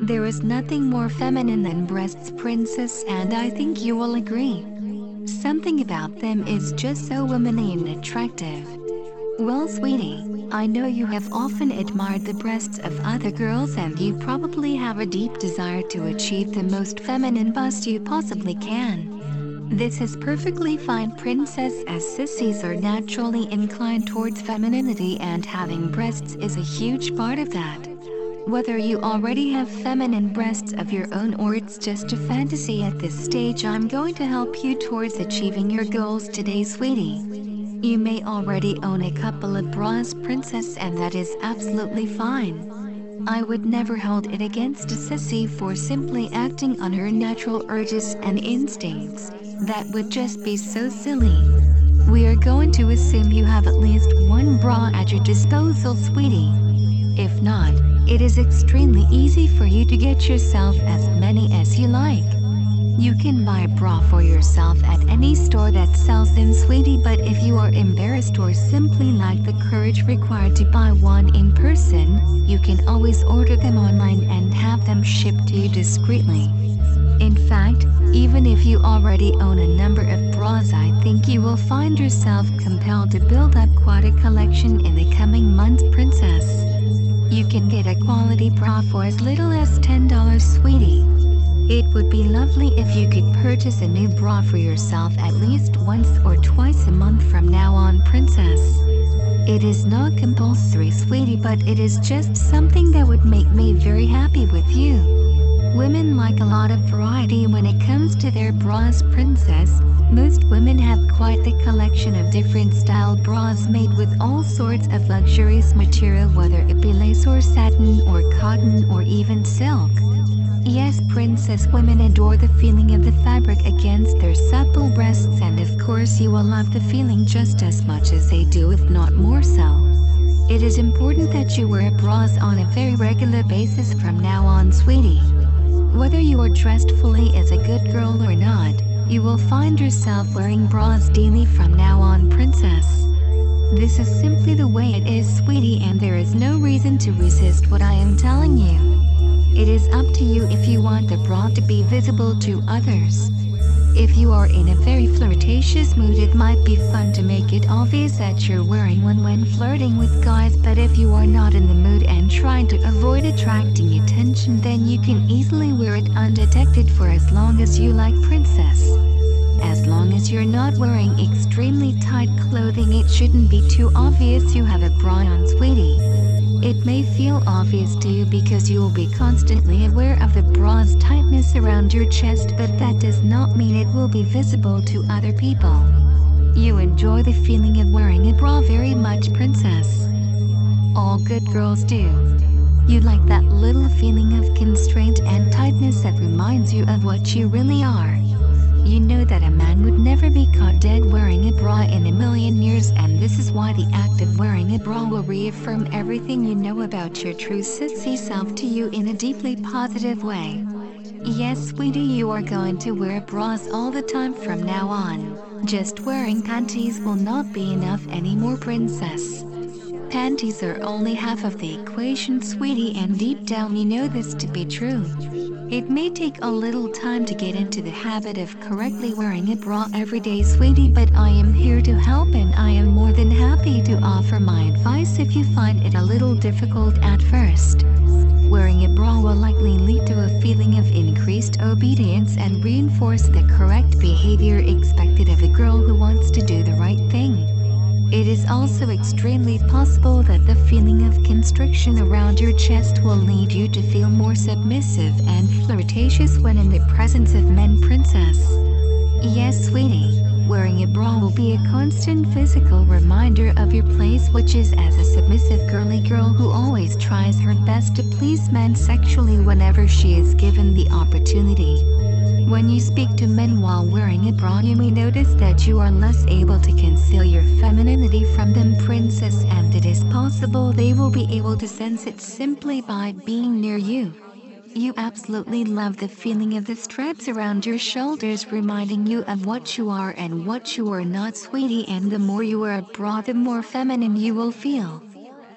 There is nothing more feminine than breasts, princess, and I think you will agree. Something about them is just so womanly and attractive. Well, sweetie, I know you have often admired the breasts of other girls and you probably have a deep desire to achieve the most feminine bust you possibly can. This is perfectly fine, princess, as sissies are naturally inclined towards femininity and having breasts is a huge part of that. Whether you already have feminine breasts of your own or it's just a fantasy at this stage, I'm going to help you towards achieving your goals today, sweetie. You may already own a couple of bras, princess, and that is absolutely fine. I would never hold it against a sissy for simply acting on her natural urges and instincts. That would just be so silly. We are going to assume you have at least one bra at your disposal, sweetie. If not, it is extremely easy for you to get yourself as many as you like. You can buy a bra for yourself at any store that sells them, sweetie, but if you are embarrassed or simply lack the courage required to buy one in person, you can always order them online and have them shipped to you discreetly. In fact, even if you already own a number of bras, I think you will find yourself compelled to build up quite a collection in the coming months, princess. You can get a quality bra for as little as $10, sweetie. It would be lovely if you could purchase a new bra for yourself at least once or twice a month from now on, princess. It is not compulsory, sweetie, but it is just something that would make me very happy with you. Women like a lot of variety when it comes to their bras, princess. Most women have quite the collection of different style bras made with all sorts of luxurious material, whether it be lace or satin or cotton or even silk. Yes, princess, women adore the feeling of the fabric against their supple breasts, and of course you will love the feeling just as much as they do, if not more so. It is important that you wear bras on a very regular basis from now on, sweetie. Whether you are dressed fully as a good girl or not, you will find yourself wearing bras daily from now on, princess. This is simply the way it is, sweetie, and there is no reason to resist what I am telling you. It is up to you if you want the bra to be visible to others. If you are in a very flirtatious mood, it might be fun to make it obvious that you're wearing one when flirting with guys, but if you are not in the mood and trying to avoid attracting attention, then you can easily wear it undetected for as long as you like, princess. As long as you're not wearing extremely tight clothing, it shouldn't be too obvious you have a bra on, sweetie. It may feel obvious to you because you will be constantly aware of the bra's tightness around your chest, but that does not mean it will be visible to other people. You enjoy the feeling of wearing a bra very much, princess. All good girls do. You like that little feeling of constraint and tightness that reminds you of what you really are. You know that a man would never be caught dead wearing a bra in a million years, and this is why the act of wearing a bra will reaffirm everything you know about your true sissy self to you in a deeply positive way. Yes, sweetie, you are going to wear bras all the time from now on. Just wearing panties will not be enough anymore, princess. Panties are only half of the equation, sweetie, and deep down you know this to be true. It may take a little time to get into the habit of correctly wearing a bra every day, sweetie, but I am here to help, and I am more than happy to offer my advice if you find it a little difficult at first. Wearing a bra will likely lead to a feeling of increased obedience and reinforce the correct behavior expected of a girl who wants to do the right thing. It is also extremely possible that the feeling of constriction around your chest will lead you to feel more submissive and flirtatious when in the presence of men, princess. Yes, sweetie, wearing a bra will be a constant physical reminder of your place, which is as a submissive girly girl who always tries her best to please men sexually whenever she is given the opportunity. When you speak to men while wearing a bra, you may notice that you are less able to conceal your femininity from them, princess, and it is possible they will be able to sense it simply by being near you. You absolutely love the feeling of the straps around your shoulders reminding you of what you are and what you are not, sweetie, and the more you wear a bra, the more feminine you will feel.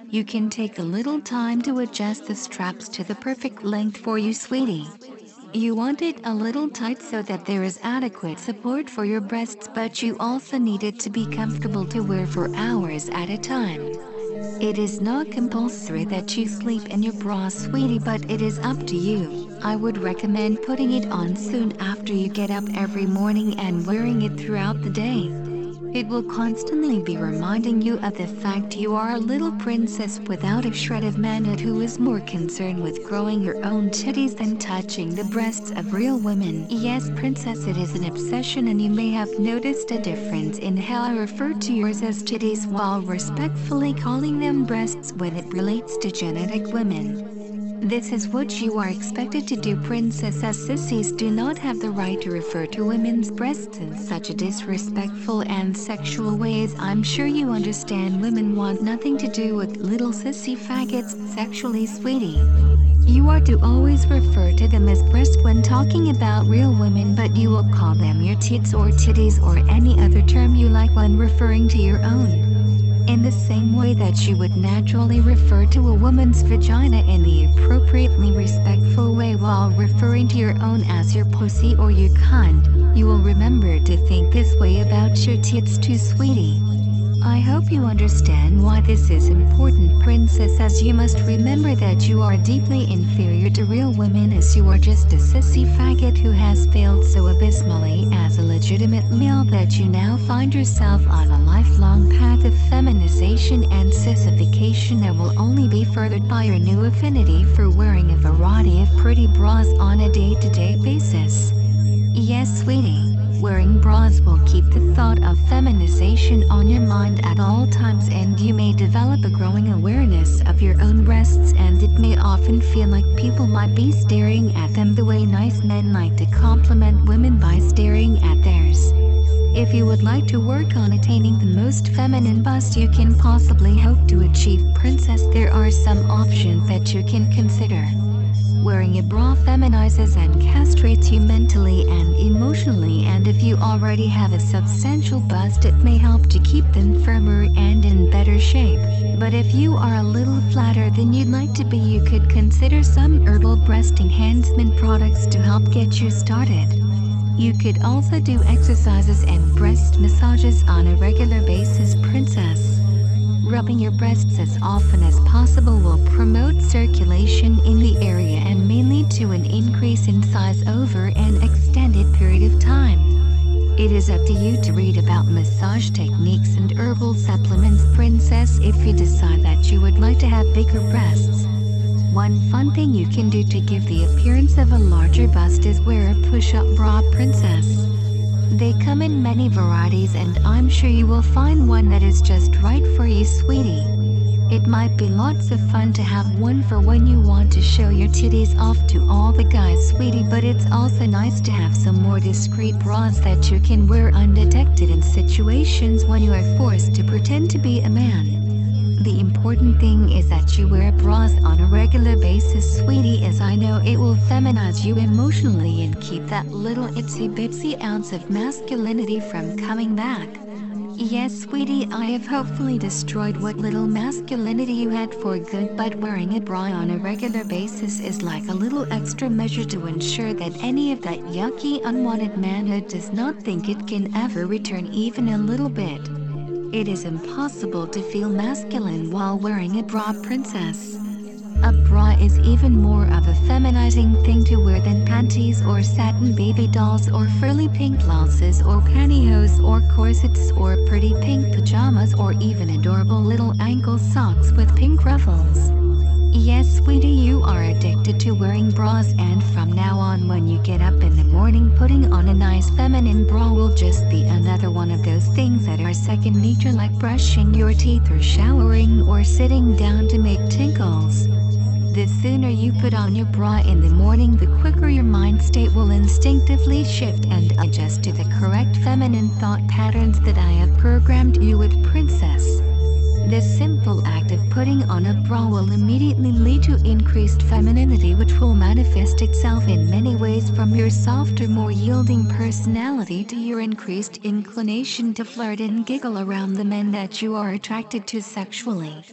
You can take a little time to adjust the straps to the perfect length for you, sweetie. You want it a little tight so that there is adequate support for your breasts, but you also need it to be comfortable to wear for hours at a time. It is not compulsory that you sleep in your bra, sweetie, but it is up to you. I would recommend putting it on soon after you get up every morning and wearing it throughout the day. It will constantly be reminding you of the fact you are a little princess without a shred of manhood who is more concerned with growing her own titties than touching the breasts of real women. Yes, princess, it is an obsession, and you may have noticed a difference in how I refer to yours as titties while respectfully calling them breasts when it relates to genetic women. This is what you are expected to do, princess, as sissies do not have the right to refer to women's breasts in such a disrespectful and sexual way. As I'm sure you understand, women want nothing to do with little sissy faggots sexually, sweetie. You are to always refer to them as breasts when talking about real women, but you will call them your tits or titties or any other term you like when referring to your own. In the same way that you would naturally refer to a woman's vagina in the appropriately respectful way while referring to your own as your pussy or your cunt, you will remember to think this way about your tits too, sweetie. I hope you understand why this is important, princess, as you must remember that you are deeply inferior to real women, as you are just a sissy faggot who has failed so abysmally as a legitimate male that you now find yourself on a lifelong path of feminization and sissification that will only be furthered by your new affinity for wearing a variety of pretty bras on a day-to-day basis. Yes, sweetie. Wearing bras will keep the thought of feminization on your mind at all times, and you may develop a growing awareness of your own breasts, and it may often feel like people might be staring at them the way nice men like to compliment women by staring at theirs. If you would like to work on attaining the most feminine bust you can possibly hope to achieve, princess, there are some options that you can consider. Wearing a bra feminizes and castrates you mentally and emotionally, and if you already have a substantial bust, it may help to keep them firmer and in better shape. But if you are a little flatter than you'd like to be, you could consider some herbal breast enhancement products to help get you started. You could also do exercises and breast massages on a regular basis, princess. Rubbing your breasts as often as possible will promote circulation in the area and may lead to an increase in size over an extended period of time. It is up to you to read about massage techniques and herbal supplements, princess, if you decide that you would like to have bigger breasts. One fun thing you can do to give the appearance of a larger bust is wear a push-up bra, princess. They come in many varieties, and I'm sure you will find one that is just right for you, sweetie. It might be lots of fun to have one for when you want to show your titties off to all the guys, sweetie, but it's also nice to have some more discreet bras that you can wear undetected in situations when you are forced to pretend to be a man. The important thing is that you wear bras on a regular basis, sweetie, as I know it will feminize you emotionally and keep that little itsy bitsy ounce of masculinity from coming back. Yes, sweetie, I have hopefully destroyed what little masculinity you had for good, but wearing a bra on a regular basis is like a little extra measure to ensure that any of that yucky unwanted manhood does not think it can ever return even a little bit. It is impossible to feel masculine while wearing a bra, princess. A bra is even more of a feminizing thing to wear than panties or satin baby dolls or frilly pink blouses or pantyhose or corsets or pretty pink pajamas or even adorable little ankle socks with pink ruffles. Yes, sweetie, you are addicted to wearing bras, and from now on when you get up in the morning, putting on a nice feminine bra will just be another one of those things that are second nature, like brushing your teeth or showering or sitting down to make tinkles. The sooner you put on your bra in the morning, the quicker your mind state will instinctively shift and adjust to the correct feminine thought patterns that I have programmed you with, princess. This simple act of putting on a bra will immediately lead to increased femininity, which will manifest itself in many ways, from your softer, more yielding personality to your increased inclination to flirt and giggle around the men that you are attracted to sexually.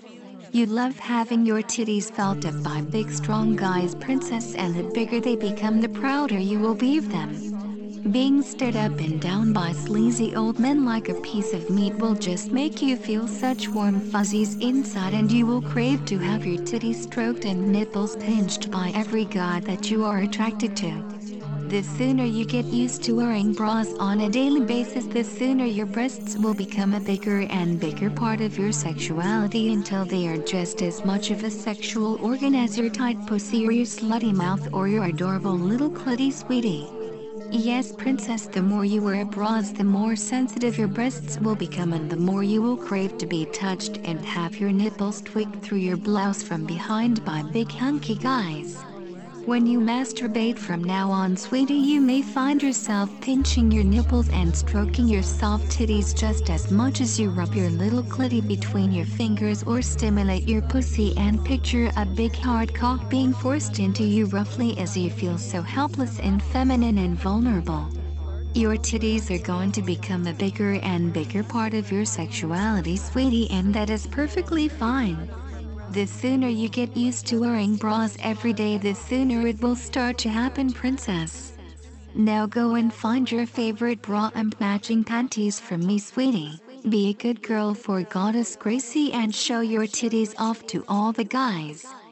You love having your titties felt up by big strong guys, princess, and the bigger they become, the prouder you will be of them. Being stared up and down by sleazy old men like a piece of meat will just make you feel such warm fuzzies inside, and you will crave to have your titties stroked and nipples pinched by every guy that you are attracted to. The sooner you get used to wearing bras on a daily basis, the sooner your breasts will become a bigger and bigger part of your sexuality, until they are just as much of a sexual organ as your tight pussy or your slutty mouth or your adorable little clitty, sweetie. Yes, princess, the more you wear bras, the more sensitive your breasts will become, and the more you will crave to be touched and have your nipples tweaked through your blouse from behind by big hunky guys. When you masturbate from now on, sweetie, you may find yourself pinching your nipples and stroking your soft titties just as much as you rub your little clitty between your fingers or stimulate your pussy, and picture a big hard cock being forced into you roughly as you feel so helpless and feminine and vulnerable. Your titties are going to become a bigger and bigger part of your sexuality, sweetie, and that is perfectly fine. The sooner you get used to wearing bras every day, the sooner it will start to happen, princess. Now go and find your favorite bra and matching panties from me, sweetie. Be a good girl for Goddess Gracie and show your titties off to all the guys.